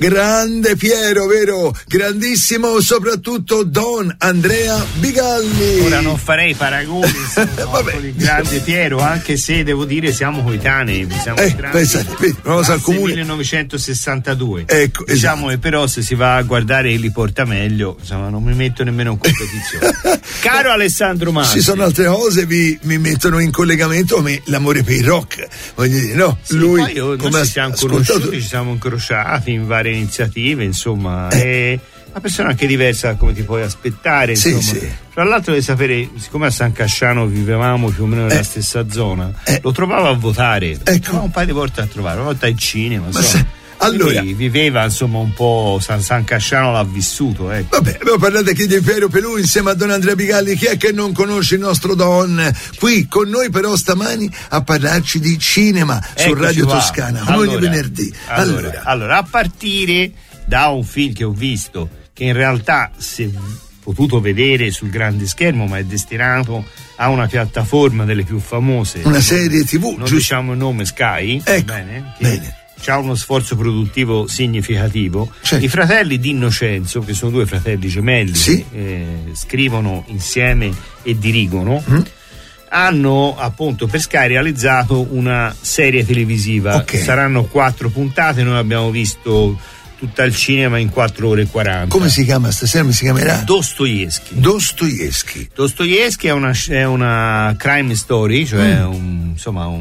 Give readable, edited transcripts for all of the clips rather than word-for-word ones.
grande Piero, vero? Grandissimo soprattutto Don Andrea Bigalli. Ora non farei paragoni con il grande Piero, anche se devo dire siamo coetanei, siamo pensate, vedi, al comune 1962. Ecco, diciamo che però se si va a guardare il li porta meglio, insomma, non mi metto nemmeno in competizione. Caro Alessandro Manzi, ci sono altre cose mi mettono in collegamento come l'amore per il rock, voglio dire, no? Sì, lui poi noi ci siamo conosciuti, ci siamo incrociati in varie iniziative, insomma, è una persona anche diversa come ti puoi aspettare, insomma. Sì. Tra l'altro devi sapere, siccome a San Casciano vivevamo più o meno nella stessa zona, lo trovavo a votare, un paio di volte a trovare, una volta in cinema, allora viveva insomma un po', San Casciano l'ha vissuto, ecco. Vabbè, abbiamo parlato anche di Piero Pelù insieme a Don Andrea Bigalli. Chi è che non conosce il nostro Don? Qui con noi però stamani a parlarci di cinema su Radio Toscana, ogni venerdì. Allora, a partire da un film che ho visto, che in realtà si è potuto vedere sul grande schermo, ma è destinato a una piattaforma delle più famose, una serie TV, non diciamo il nome, Sky, ecco, bene. C'ha uno sforzo produttivo significativo. Certo. I fratelli D'Innocenzo, che sono due fratelli gemelli, scrivono insieme e dirigono, hanno appunto per Sky realizzato una serie televisiva. Saranno 4 puntate, noi abbiamo visto tutta il cinema in 4 ore e 40. Come si chiama stasera? Si chiamerà Dostoevskij è una crime story, cioè un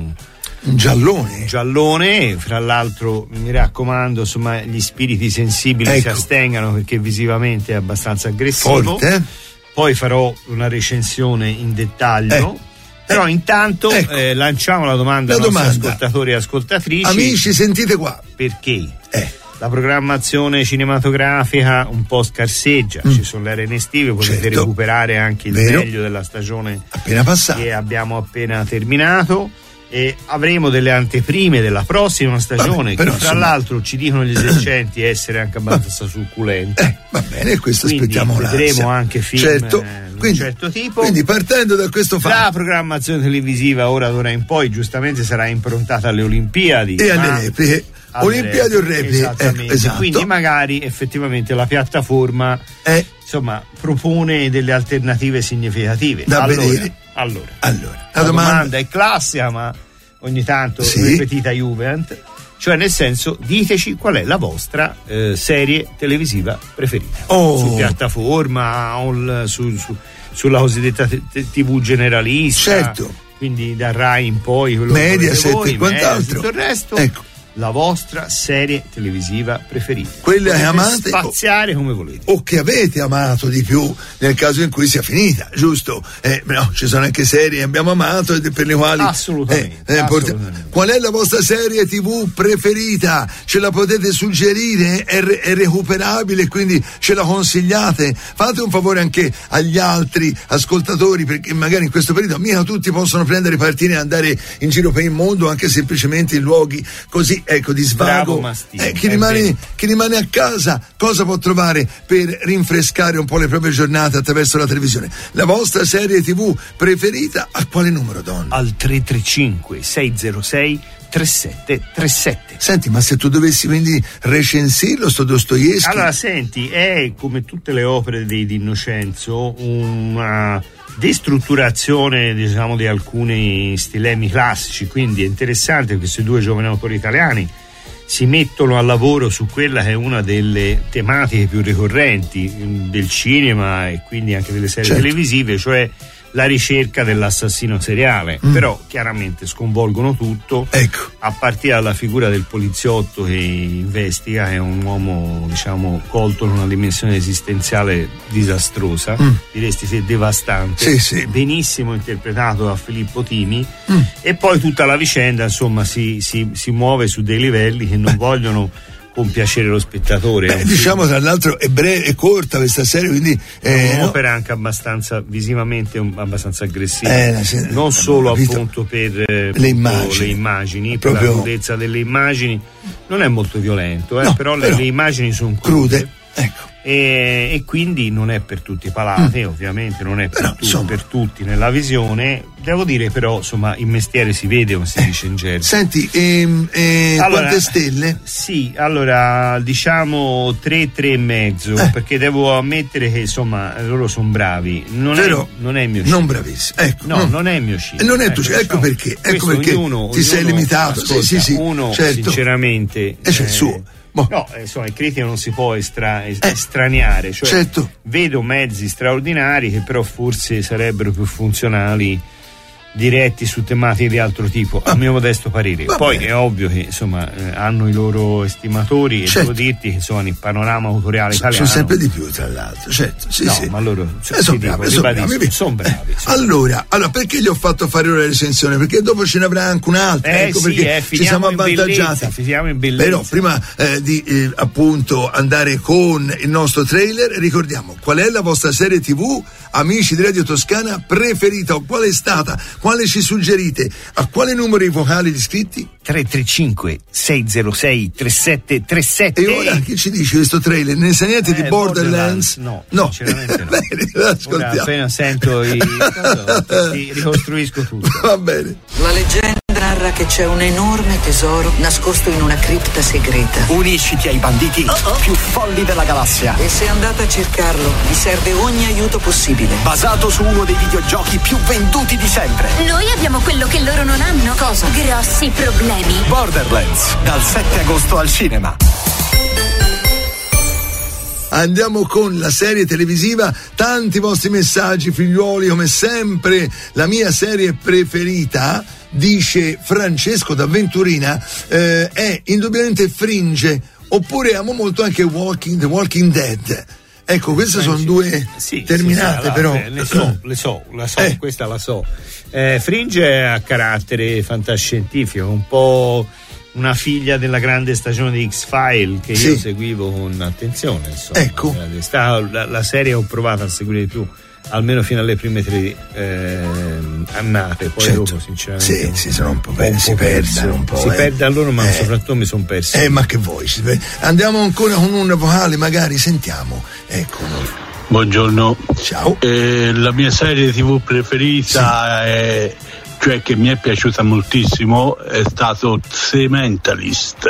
giallone, fra l'altro mi raccomando, insomma, gli spiriti sensibili si astengano perché visivamente è abbastanza aggressivo. Forte. Poi farò una recensione in dettaglio. Però intanto lanciamo la domanda ai nostri ascoltatori e ascoltatrici. Amici, sentite qua. Perché la programmazione cinematografica un po' scarseggia, ci sono le arene estive, potete recuperare anche il meglio della stagione appena passata, che abbiamo appena terminato. E avremo delle anteprime della prossima stagione, che fra l'altro ci dicono gli esercenti essere anche abbastanza succulente. Va bene, questo quindi aspettiamo vedremo anche film di un certo tipo. Quindi partendo da questo fatto, la programmazione televisiva ora d'ora in poi giustamente sarà improntata alle Olimpiadi e alle repliche. Olimpiadi o repliche, esattamente. Esatto. Quindi magari effettivamente la piattaforma insomma propone delle alternative significative da vedere. Allora, la domanda è classica, ma ogni tanto ripetita Juvent, cioè nel senso, diteci qual è la vostra serie televisiva preferita su piattaforma o sulla cosiddetta TV generalista, quindi da Rai in poi, quello Mediaset e quant'altro, tutto il resto. La vostra serie televisiva preferita, quella che amate, spaziare come volete, o che avete amato di più nel caso in cui sia finita, giusto? No, ci sono anche serie che abbiamo amato e per le quali assolutamente. Qual è la vostra serie TV preferita? Ce la potete suggerire? È recuperabile, quindi ce la consigliate? Fate un favore anche agli altri ascoltatori, perché magari in questo periodo mica tutti possono prendere partire e andare in giro per il mondo, anche semplicemente in luoghi così di svago. Chi rimane a casa cosa può trovare per rinfrescare un po' le proprie giornate attraverso la televisione? La vostra serie TV preferita a quale numero, Don? Al 335 606 3737. Senti, ma se tu dovessi quindi recensirlo sto Dostoevskij? Allora senti, è come tutte le opere di Innocenzo una destrutturazione, diciamo, di alcuni stilemi classici, quindi è interessante che questi due giovani autori italiani si mettono al lavoro su quella che è una delle tematiche più ricorrenti del cinema e quindi anche delle serie televisive, cioè la ricerca dell'assassino seriale. Però chiaramente sconvolgono tutto, a partire dalla figura del poliziotto che investiga, che è un uomo, diciamo, colto in una dimensione esistenziale disastrosa, diresti se devastante, benissimo interpretato da Filippo Timi, e poi tutta la vicenda insomma si muove su dei livelli che non vogliono compiacere lo spettatore. Diciamo, tra l'altro è corta questa serie, quindi è un'opera anche abbastanza visivamente abbastanza aggressiva, non solo appunto per le immagini, per la crudezza delle immagini. Non è molto violento, però le immagini sono crude. e quindi non è per tutti palate, ovviamente non è per tutti nella visione. Devo dire però, insomma, il mestiere si vede, come si dice in gergo. Senti, allora, quante stelle? Sì, allora diciamo 3,5, perché devo ammettere che insomma loro sono bravi. Non è il mio non bravissimo, ecco. Non è il mio sci. Non è il tuo sci, ecco perché ti sei limitato. Ascolta, sì, uno certo. Sinceramente c'è il suo. No, insomma, il critico non si può estraniare, cioè certo. Vedo mezzi straordinari che però forse sarebbero più funzionali diretti su tematiche di altro tipo, a mio modesto parere. Poi è ovvio che insomma hanno i loro estimatori, e devo dirti che insomma il panorama autoriale italiano sono sempre di più, tra l'altro, certo. Ma loro sono bravi. Allora, perché gli ho fatto fare ora la recensione? Perché dopo ce ne avrà anche un'altra, perché ci siamo avvantaggiati. Finiamo in bellezza. Però prima di appunto andare con il nostro trailer, ricordiamo qual è la vostra serie TV, amici di Radio Toscana, preferita, o qual è stata? Quale ci suggerite? A quale numero i vocali gli iscritti? 335 606 3737. E ora che ci dice questo trailer? Ne sa niente di Borderlands? No, sinceramente no. Bene, ascoltiamo. Ora appena sento ti ricostruisco tutto. Va bene. La leggenda narra che c'è un enorme tesoro nascosto in una cripta segreta. Unisciti ai banditi più folli della galassia. E se andate a cercarlo, vi serve ogni aiuto possibile. Basato su uno dei videogiochi più venduti di sempre. Noi abbiamo quello che loro non hanno. Cosa? Grossi problemi. Borderlands, dal 7 agosto al cinema. Andiamo con la serie televisiva, tanti vostri messaggi, figliuoli, come sempre. La mia serie preferita, dice Francesco da Venturina, è indubbiamente Fringe, oppure amo molto anche The Walking Dead. Ecco, queste sono due terminate, però. La so, questa la so. Fringe è a carattere fantascientifico, un po' una figlia della grande stagione di X-File che io seguivo con attenzione, insomma. Ecco. La serie ho provato a seguire di più, almeno fino alle prime 3 annate, poi dopo sinceramente sono un po' si perdono un po'. Si perde a loro, ma soprattutto mi sono perso. Ma che vuoi? Andiamo ancora con un vocale, magari sentiamo. Ecco. Buongiorno. Ciao. La mia serie TV preferita è, cioè che mi è piaciuta moltissimo, è stato The Mentalist,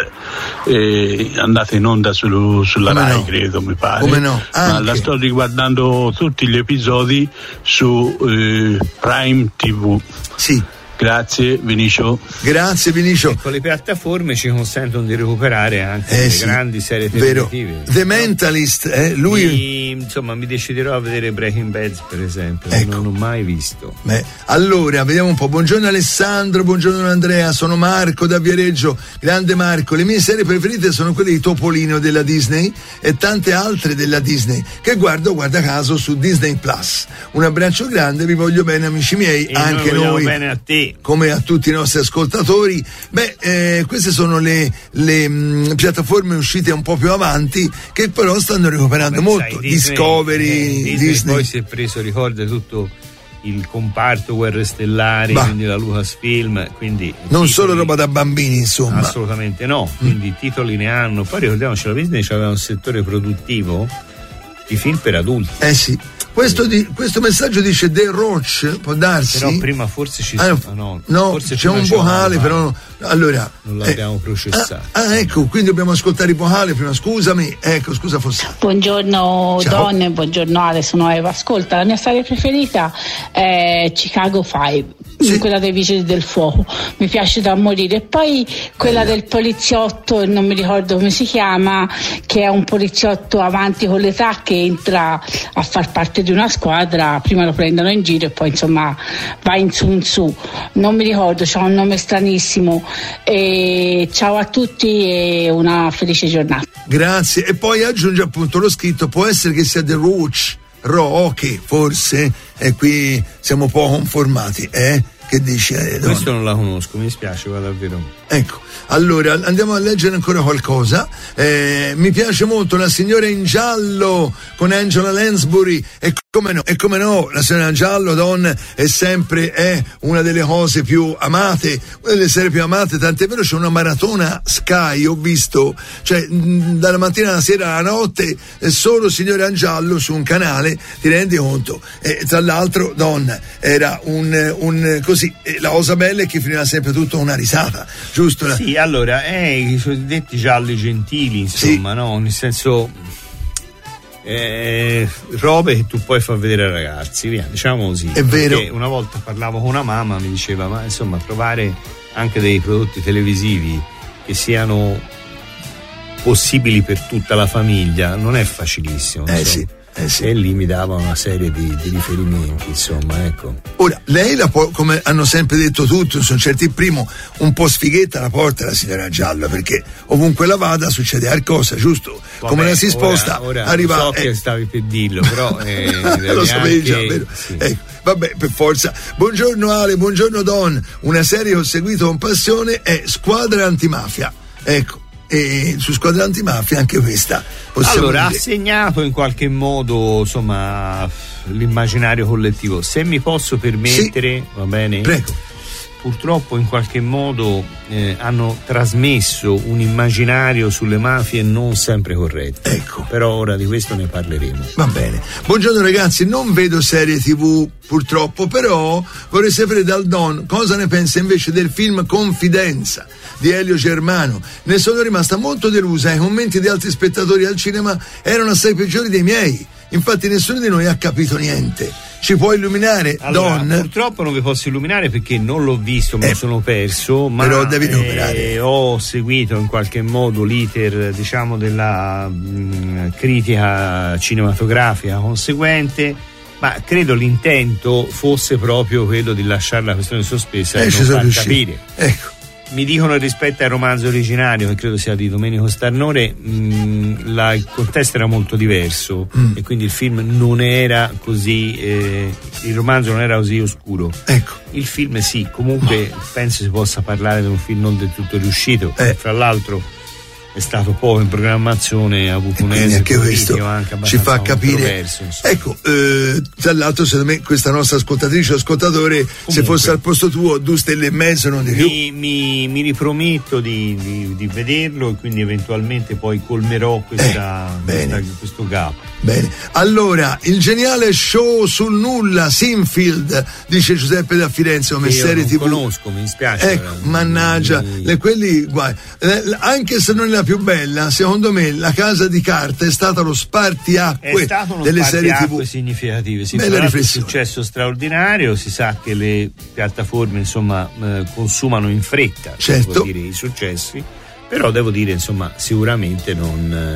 andata in onda sulla Rai, credo, mi pare. Come no? Ma la sto riguardando tutti gli episodi su Prime TV. Sì. Grazie Vinicio. Grazie Vinicio. Con le piattaforme ci consentono di recuperare anche le grandi serie televisive. Vero. The Mentalist, lui insomma mi deciderò a vedere Breaking Bad, per esempio. Ecco. Non l'ho mai visto. Allora vediamo un po'. Buongiorno Alessandro, buongiorno Andrea, sono Marco da Viareggio. Grande Marco, le mie serie preferite sono quelle di Topolino della Disney e tante altre della Disney che guardo, guarda caso, su Disney Plus. Un abbraccio grande, vi voglio bene amici miei, e anche noi bene a te, come a tutti i nostri ascoltatori. Queste sono le piattaforme uscite un po' più avanti, che però stanno recuperando molto. Disney poi si è preso, ricorda, tutto il comparto Guerre Stellari, quindi la Lucasfilm, quindi non solo roba da bambini, insomma. Assolutamente no, quindi i titoli ne hanno. Poi ricordiamoci, la Disney aveva un settore produttivo di film per adulti. Sì. Questo messaggio dice The Roach, può darsi? Però prima forse forse c'è un vocale, però allora non l'abbiamo processato. Ecco, quindi dobbiamo ascoltare i vocali prima. Scusami, scusa Fossati. Buongiorno. Ciao. Donne, buongiorno Ale, sono Eva. Ascolta, la mia serie preferita è Chicago 5. Quella dei Vigili del Fuoco, mi piace da morire. E poi quella del poliziotto, non mi ricordo come si chiama, che è un poliziotto avanti con l'età che entra a far parte di una squadra, prima lo prendono in giro e poi insomma va in su, non mi ricordo, c'ha un nome stranissimo. E ciao a tutti e una felice giornata. Grazie. E poi aggiunge appunto lo scritto, può essere che sia The Roach, forse, e qui siamo un po' conformati, Che dice? Questo non la conosco, mi spiace, va davvero. Ecco, allora andiamo a leggere ancora qualcosa. Mi piace molto La signora in giallo con Angela Lansbury, e come no, La signora in giallo, Don, è sempre una delle cose più amate, una delle serie più amate, tant'è vero c'è una maratona Sky, ho visto, cioè dalla mattina alla sera alla notte è solo Signora in giallo su un canale, ti rendi conto? Tra l'altro, Don, era un così, la cosa bella è che finiva sempre tutto una risata, giusto? Sì, allora, i cosiddetti gialli gentili, insomma, sì. No? Nel senso, robe che tu puoi far vedere ai ragazzi, via, diciamo così. È vero. Perché una volta parlavo con una mamma, mi diceva, ma insomma, trovare anche dei prodotti televisivi che siano possibili per tutta la famiglia non è facilissimo. Sì. E lì mi dava una serie di riferimenti, insomma, ecco. Ora, lei come hanno sempre detto tutti, sono certi, primo, un po' sfighetta la porta la signora gialla, perché ovunque la vada succede qualcosa, giusto? Vabbè, come la si sposta, ora arriva. So che stavi per dirlo, però lo sapevi già, vero? Sì. Ecco, vabbè, per forza. Buongiorno Ale, buongiorno Don. Una serie che ho seguito con passione è Squadra Antimafia. Ecco. E su Squadra Antimafia anche questa allora dire. Ha segnato in qualche modo, insomma, l'immaginario collettivo, se mi posso permettere. Sì. Va bene? Prego. Purtroppo in qualche modo hanno trasmesso un immaginario sulle mafie non sempre corretto. Ecco. Però ora di questo ne parleremo. Va bene. Buongiorno ragazzi, non vedo serie TV purtroppo, però vorrei sapere dal Don cosa ne pensa invece del film Confidenza di Elio Germano. Ne sono rimasta molto delusa, i commenti di altri spettatori al cinema erano assai peggiori dei miei. Infatti nessuno di noi ha capito niente. Ci può illuminare, allora, Don? Purtroppo non vi posso illuminare perché non l'ho visto, me lo sono perso, ma però devi recuperare. Ho seguito in qualche modo l'iter, diciamo, della critica cinematografica conseguente, ma credo l'intento fosse proprio quello di lasciare la questione sospesa e non far capire. Ecco. Mi dicono rispetto al romanzo originario, che credo sia di Domenico Starnore, il contesto era molto diverso e quindi il film non era così, il romanzo non era così oscuro. Ecco. Il film sì, comunque penso si possa parlare di un film non del tutto riuscito. Fra l'altro è stato poco in programmazione, ha avuto un esito anche questo anche ci fa capire. Ecco, tra l'altro secondo me questa nostra ascoltatrice o ascoltatore, comunque, se fosse al posto tuo 2 stelle e mezzo, non di più. Mi riprometto di vederlo e quindi eventualmente poi colmerò questo gap. Bene, allora il geniale show sul nulla, Sinfield, dice Giuseppe da Firenze, come serie TV. Conosco, mi dispiace. Ecco, mannaggia, quelli guai. Anche se non è la più bella, secondo me La Casa di Carta è stata lo spartiacque delle serie TV significative. Sì, bella riflessione. È un successo straordinario, si sa che le piattaforme insomma consumano in fretta, certo, devo dire, i successi, però devo dire insomma sicuramente non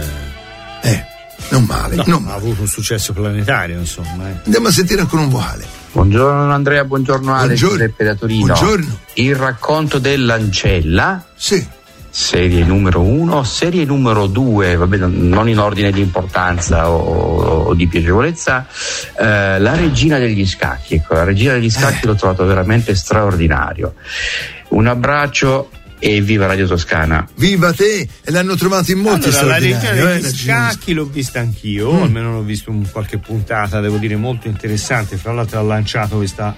male, ha avuto un successo planetario, insomma. Andiamo a sentire ancora un vocale. Buongiorno Andrea, buongiorno Ale, Giuseppe da Torino. Buongiorno. Il racconto dell'Ancella. Sì. Serie numero 1, serie numero 2, vabbè, non in ordine di importanza o di piacevolezza, La Regina degli Scacchi. Ecco, La Regina degli Scacchi l'ho trovato veramente straordinario. Un abbraccio e viva Radio Toscana. Viva te! E l'hanno trovato in molti straordinari. La Regina degli Scacchi l'ho vista anch'io, almeno l'ho visto in qualche puntata, devo dire molto interessante. Fra l'altro ha lanciato questa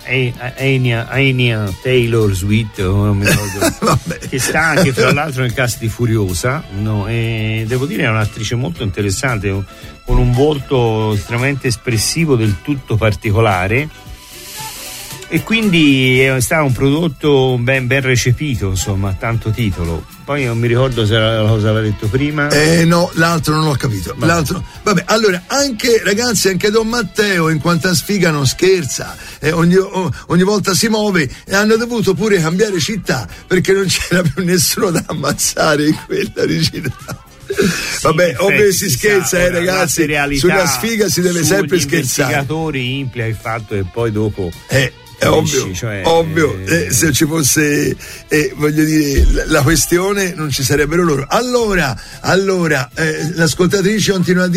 Anya Taylor Swift, non mi ricordo, che sta anche fra l'altro nel cast di Furiosa, no? E devo dire è un'attrice molto interessante, con un volto estremamente espressivo, del tutto particolare. E quindi è stato un prodotto ben recepito, insomma, tanto titolo. Poi non mi ricordo se era la cosa aveva detto prima. No, l'altro non l'ho capito. Vabbè, allora, anche ragazzi, anche Don Matteo, in quanta sfiga non scherza, ogni volta si muove, e hanno dovuto pure cambiare città perché non c'era più nessuno da ammazzare in quella originale. Vabbè, ovvio si scherza, ragazzi, sulla sfiga si deve sempre scherzare. Gli investigatori implica il fatto che poi dopo è ovvio, se ci fosse voglio dire la questione non ci sarebbero loro. Allora l'ascoltatrice continua a dire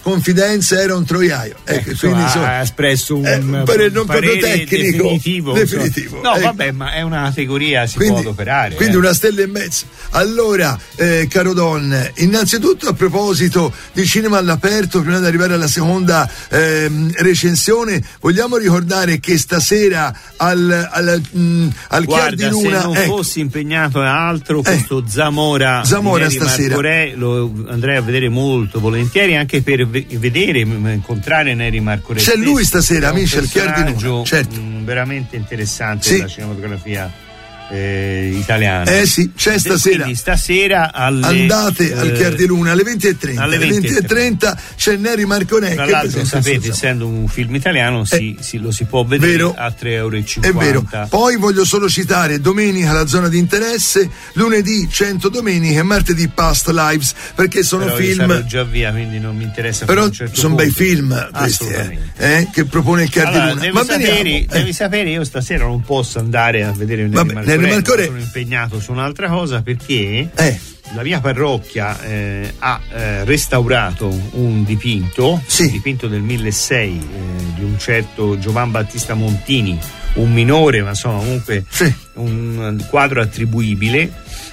confidenza, era un troiaio. Quindi ha espresso un non parere proprio tecnico, definitivo. No, vabbè, ma è una categoria, può adoperare. Quindi 1,5 stelle. Allora, caro Don, innanzitutto a proposito di cinema all'aperto, prima di arrivare alla seconda recensione, vogliamo ricordare che stasera al Chiar di Luna, se non fossi impegnato in altro, questo Zamora stasera lo andrei a vedere molto volentieri, anche per vedere, incontrare Neri Marco Re. C'è lui stasera, amici, al Chiar di Luna, certo, veramente interessante della cinematografia italiana. Sì, c'è stasera. Quindi stasera andate al Chiar di Luna alle 20:30. Alle 20:30 c'è Neri Marconè. Tra l'altro, sapete, essendo un film italiano, lo si può vedere a €3,50. È vero. Poi voglio solo citare: domenica la zona di interesse, lunedì 100 domeniche e martedì Past Lives, perché sono però film. Io sarò già via, quindi non mi interessa. Però sono bei film questi, che propone il Chiar di Luna. Devi sapere, io stasera non posso andare a vedere Neri Marco Re, sono impegnato su un'altra cosa, perché la mia parrocchia ha restaurato un dipinto, un dipinto del 1600 di un certo Giovan Battista Montini, un minore, ma insomma comunque un quadro attribuibile,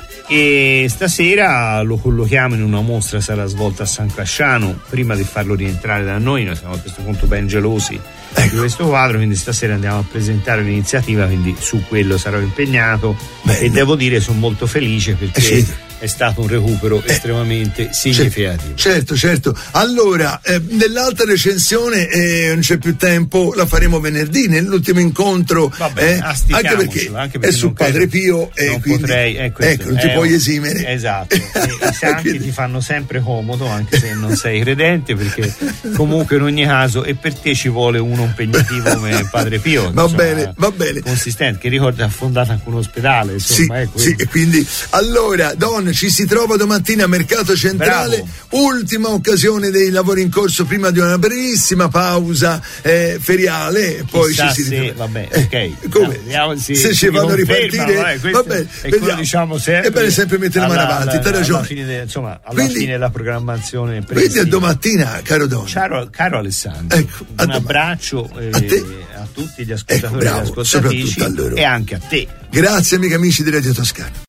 e stasera lo collochiamo in una mostra, sarà svolta a San Casciano, prima di farlo rientrare da noi siamo a questo punto ben gelosi di questo quadro, quindi stasera andiamo a presentare l'iniziativa, quindi su quello sarò impegnato. E devo dire sono molto felice, perché è stato un recupero estremamente significativo. Certo. Allora, nell'altra recensione non c'è più tempo, la faremo venerdì, nell'ultimo incontro. Anche perché è su Padre Pio e non quindi potrei, non ti puoi esimere. Esatto. I santi ti fanno sempre comodo, anche se non sei credente, perché comunque in ogni caso, e per te ci vuole uno impegnativo come Padre Pio. Va bene. Consistente, che ricorda, ha fondato anche un ospedale, insomma. E quindi allora, Don, ci si trova domattina a Mercato Centrale. Bravo. Ultima occasione dei lavori in corso prima di una brevissima pausa feriale, e poi chissà ci si ritrova. Come? Se ci vanno a ripartire, vabbè, diciamo sempre. È bene sempre mettere la mano avanti, t'hai ragione. Alla fine della programmazione. Quindi a domattina, caro Don. Caro Alessandro, un abbraccio a tutti gli ascoltatori e le ascoltatrici, e anche a te. Grazie, amiche e amici di Radio Toscana.